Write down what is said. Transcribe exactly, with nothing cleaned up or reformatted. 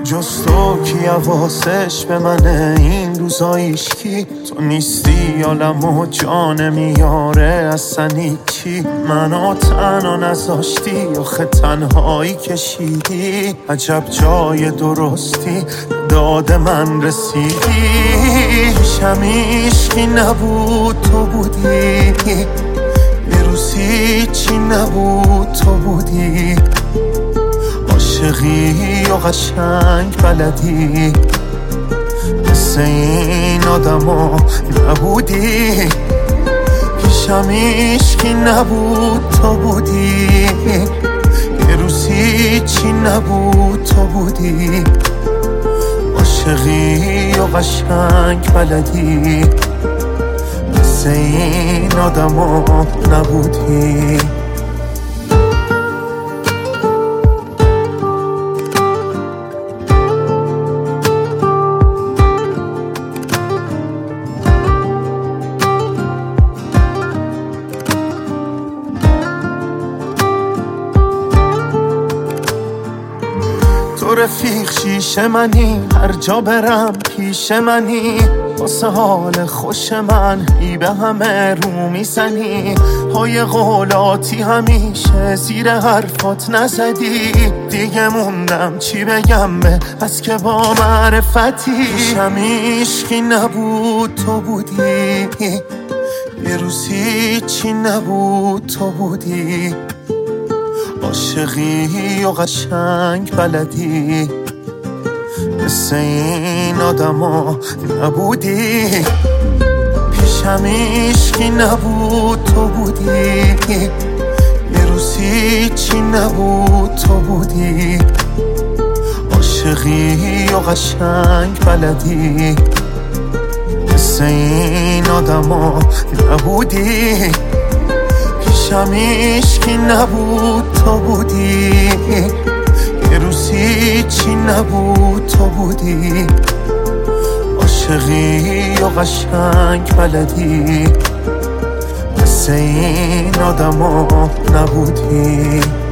جز تو کی حواسش به منه این روزایش کی؟ تو نیستی عالم و جان میاره اصلا کی؟ منو تنها نذاشتی آخه تنهایی کشیدی عجب جای درستی داد من رسیدی پیشم هیچکی نبود تو بودی یه روزی چی نبود تو بودی عاشقی و قشنگ بلدی مثل این آدما نبودی پیشم هیچکی نبود تو بودی یه روزی چی نبود تو بودی عاشقی و قشنگ بلدی مثل این آدما نبودی تو رفیق شیشه منی هر جا برم پیش منی واسه حال خوش من ای به همه رو میزنی های قولاتی همیشه زیر حرفات نزدی دیگه موندم چی بگم به از که با معرفتی پیشم هیچکی نبود تو بودی یه روزی چی نبود تو بودی عاشقی و قشنگ بلدی مثل این آدما نبودی پیشم هیچکی نبود تو بودی یه روزی چی نبود تو بودی عاشقی و قشنگ بلدی مثل این آدما نبودی پیشم هیچکی نبود تو بودی یه روزی چی نبود تو بودی عاشقی و قشنگ بلدی مثل این آدما نبودی